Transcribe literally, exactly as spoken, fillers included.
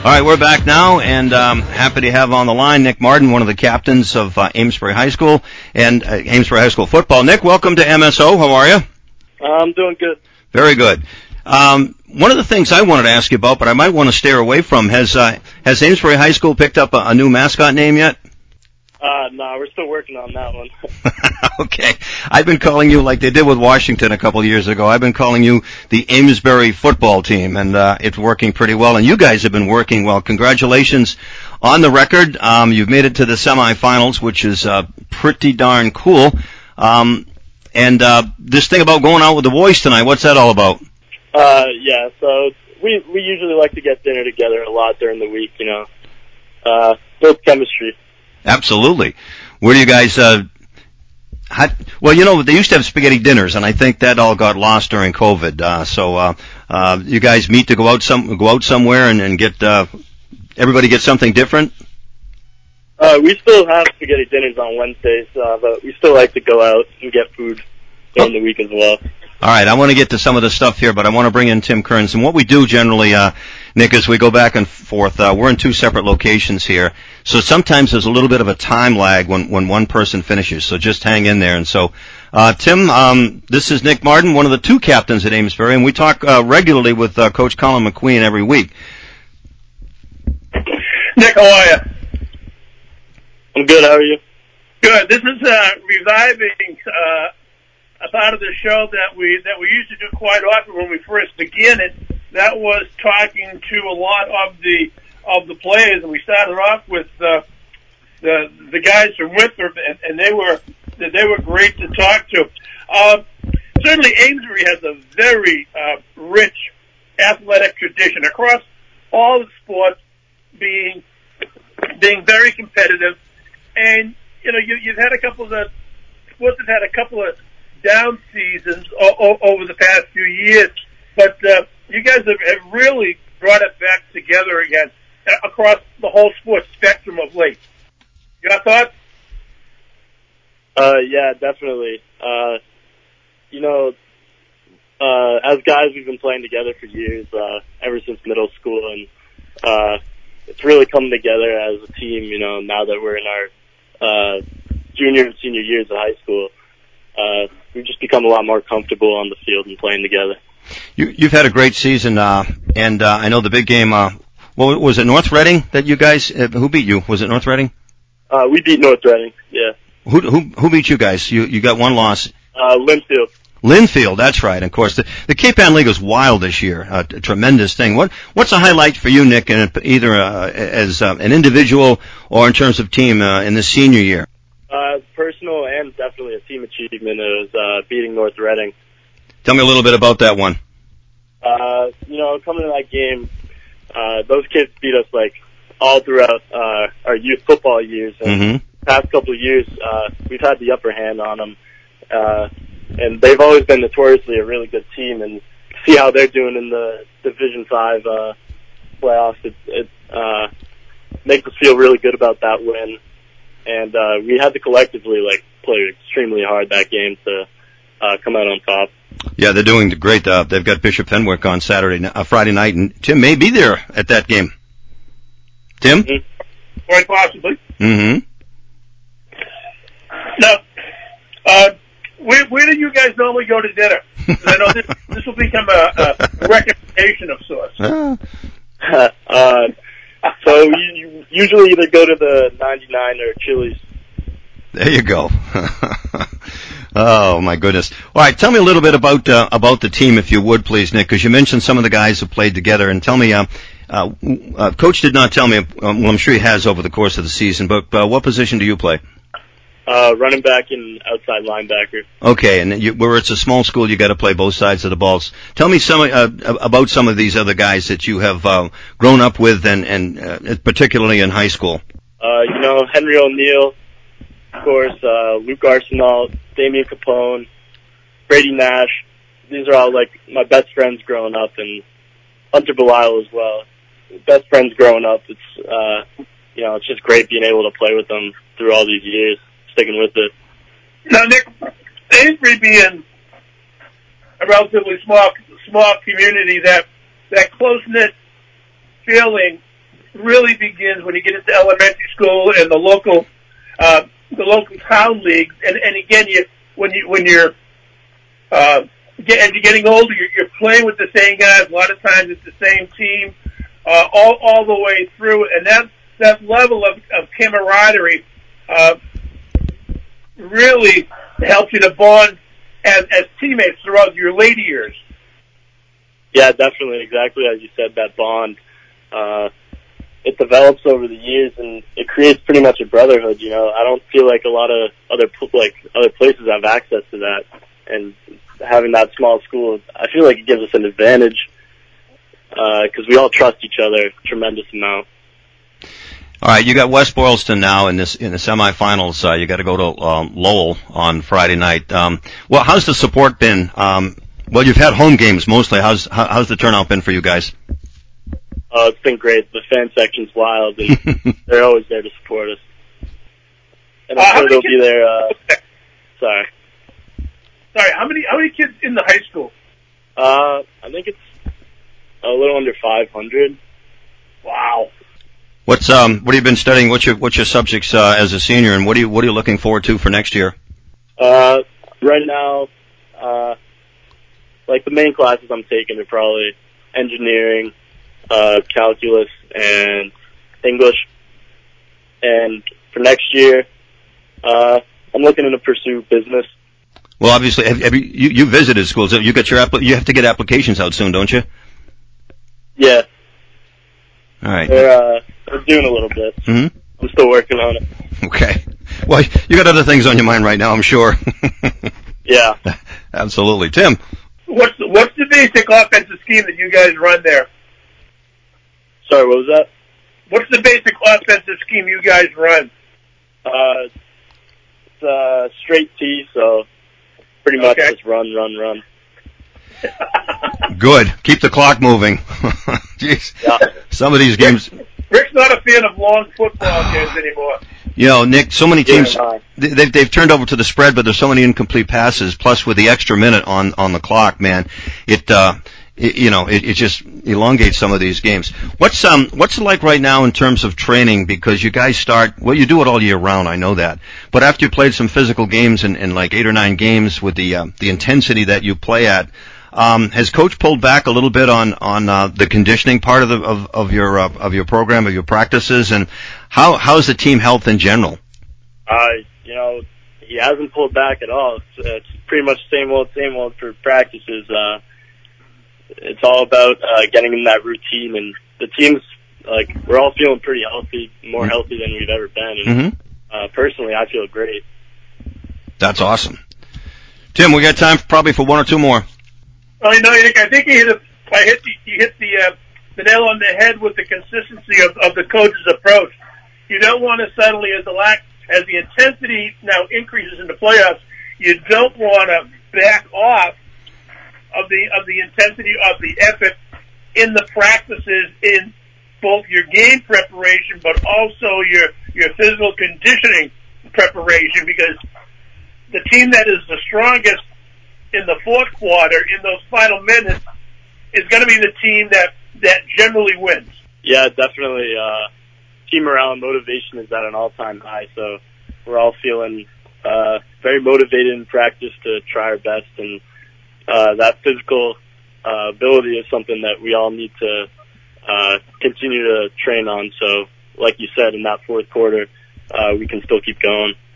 All right, we're back now, and um, happy to have on the line Nick Martin, one of the captains of uh, Amesbury High School and uh, Amesbury High School football. Nick, welcome to M S O. How are you? I'm doing good. Very good. Um, one of the things I wanted to ask you about, but I might want to steer away from, has uh, has Amesbury High School picked up a, a new mascot name yet? Uh, no, we're still working on that one. Okay. I've been calling you like they did with Washington a couple of years ago. I've been calling you the Amesbury football team, and uh, it's working pretty well. And you guys have been working well. Congratulations on the record. Um, you've made it to the semifinals, which is uh, pretty darn cool. Um, and uh, this thing about going out with the boys tonight, what's that all about? Uh, yeah, so we we usually like to get dinner together a lot during the week, you know. Uh, build chemistry. Absolutely. Where do you guys, uh, how, well, you know, they used to have spaghetti dinners, and I think that all got lost during COVID. Uh, so, uh, uh, you guys meet to go out some, go out somewhere and, and get, uh, everybody get something different? Uh, we still have spaghetti dinners on Wednesdays, uh, but we still like to go out and get food during the week as well. All right, I want to get to some of the stuff here, but I want to bring in Tim Kearns. And what we do generally, uh, Nick, is we go back and forth. Uh, we're in two separate locations here, so sometimes there's a little bit of a time lag when, when one person finishes, so just hang in there. And so, uh, Tim, um, this is Nick Martin, one of the two captains at Amesbury, and we talk uh, regularly with uh, Coach Colin McQueen every week. Nick, how are you? I'm good, how are you? Good. This is uh, reviving uh, a part of the show that we that we used to do quite often when we first began it. That was talking to a lot of the of the players, and we started off with uh, the the guys from Winthrop, and, and they were they were great to talk to. Uh, certainly, Amesbury has a very uh, rich athletic tradition across all the sports, being being very competitive. And you know, you, you've had a couple of the sports have had a couple of down seasons o- o- over the past few years, but uh, you guys have, have really brought it back together again uh, across the whole sports spectrum of late. Your thoughts? Uh, yeah, definitely. Uh, you know, uh, as guys, we've been playing together for years, uh, ever since middle school, and uh, it's really come together as a team. You know, now that we're in our uh, junior and senior years of high school. Uh, we've just become a lot more comfortable on the field and playing together. You, you've had a great season, uh, and uh, I know the big game. Uh, well, was it North Reading that you guys? Uh, who beat you? Was it North Reading? Uh, we beat North Reading. Yeah. Who who who beat you guys? You you got one loss. Uh, Linfield. Linfield, that's right. Of course, the, the Cape Ann League is wild this year. Uh, a tremendous thing. What what's a highlight for you, Nick, in either uh, as uh, an individual or in terms of team uh, in the senior year? Uh, personal and definitely a team achievement is uh, beating North Reading. Tell me a little bit about that one. Uh, you know, coming to that game, uh, those kids beat us like all throughout uh, our youth football years. And Mm-hmm. the past couple of years, uh, we've had the upper hand on them, uh, and they've always been notoriously a really good team. And see how they're doing in the Division Five uh, playoffs. It, it uh, makes us feel really good about that win. And uh, we had to collectively like play extremely hard that game to uh, come out on top. Yeah, they're doing great. Uh, they've got Bishop Fenwick on Saturday, uh, Friday night, and Tim may be there at that game. Tim? Mm-hmm. Quite possibly. Mm-hmm. Now, uh, where, where do you guys normally go to dinner? I know this, this will become a, a recommendation of sorts. Ah. uh, so you usually either go to the ninety-nine or Chili's. There you go. Oh my goodness! All right, tell me a little bit about uh, about the team, if you would, please, Nick, because you mentioned some of the guys who played together, and tell me. Uh, uh, uh, Coach did not tell me. Um, well, I'm sure he has over the course of the season. But uh, what position do you play? Uh, running back and outside linebacker. Okay, and you, where it's a small school, you got to play both sides of the balls. Tell me some uh, about some of these other guys that you have uh, grown up with, and, and uh, particularly in high school. Uh, you know, Henry O'Neill, of course, uh, Luke Arsenault, Damian Capone, Brady Nash. These are all like my best friends growing up, and Hunter Belisle as well. Best friends growing up. It's uh, you know, it's just great being able to play with them through all these years. Sticking with it. Now, Nick, Amesbury being a relatively small small community, that that close knit feeling really begins when you get into elementary school and the local, uh, the local town leagues. And, and again, you, when you, when you're, uh, get, as you're getting older, you're, you're playing with the same guys. A lot of times it's the same team, uh, all, all the way through. And that, that level of, of camaraderie, uh, really helps you to bond as, as teammates throughout your later years. Yeah, definitely. Exactly as you said, that bond, uh, it develops over the years and it creates pretty much a brotherhood. You know, I don't feel like a lot of other, like, other places have access to that. And having that small school, I feel like it gives us an advantage, uh, cause we all trust each other a tremendous amount. All right, you got West Boylston now in this in the semifinals. Uh, you got to go to um, Lowell on Friday night. Um, well, how's the support been? Um, well, you've had home games mostly. How's how, how's the turnout been for you guys? Oh, it's been great. The fan section's wild, and they're always there to support us. And I'm uh, sure they'll kids- be there. Uh, sorry. Sorry, how many how many kids in the high school? Uh, I think it's a little under five hundred. Wow. What's um what have you been studying? What's your what's your subjects uh, as a senior, and what are you what are you looking forward to for next year? Uh, right now, uh, like the main classes I'm taking are probably engineering, uh, calculus, and English. And for next year, uh, I'm looking to pursue business. Well, obviously, have, have you, you you visited schools? You got your appli- you have to get applications out soon, don't you? Yeah. All right. They're, uh, they're doing a little bit. Mm-hmm. I'm still working on it. Okay. Well, you got other things on your mind right now, I'm sure. Yeah. Absolutely. Tim. What's the, what's the basic offensive scheme that you guys run there? Sorry, what was that? What's the basic offensive scheme you guys run? Uh, it's uh, straight T, so pretty much Okay. just run, run, run. Good. Keep the clock moving. Jeez. Yeah. Some of these games. Rick's not a fan of long football games anymore. You know, Nick, so many teams, Yeah. they've, they've turned over to the spread, but there's so many incomplete passes, plus with the extra minute on, on the clock, man, it, uh, it, you know, it, it just elongates some of these games. What's, um, what's it like right now in terms of training? Because you guys start, well, you do it all year round, I know that. But after you played some physical games in, in like eight or nine games with the, uh, the intensity that you play at, Um, has Coach pulled back a little bit on on uh, the conditioning part of the of, of your uh, of your program, of your practices, and how how's the team health in general? Uh, you know, he hasn't pulled back at all. It's, it's pretty much same old, same old for practices. Uh, it's all about uh, getting in that routine, and the team's like we're all feeling pretty healthy, more Mm-hmm. healthy than we've ever been. And Mm-hmm. uh, personally, I feel great. That's awesome. Tim, we got time for, probably for one or two more. Oh, you know, Nick, I think you hit a, I hit the, you hit the, uh, the nail on the head with the consistency of, of the coach's approach. You don't want to suddenly, as the lack, as the intensity now increases in the playoffs, you don't want to back off of the of the intensity of the effort in the practices in both your game preparation, but also your your physical conditioning preparation, because the team that is the strongest in the fourth quarter, in those final minutes, is going to be the team that, that generally wins. Yeah, definitely. Uh, team morale and motivation is at an all-time high, so we're all feeling uh, very motivated in practice to try our best, and uh, that physical uh, ability is something that we all need to uh, continue to train on. So, like you said, in that fourth quarter, uh, we can still keep going.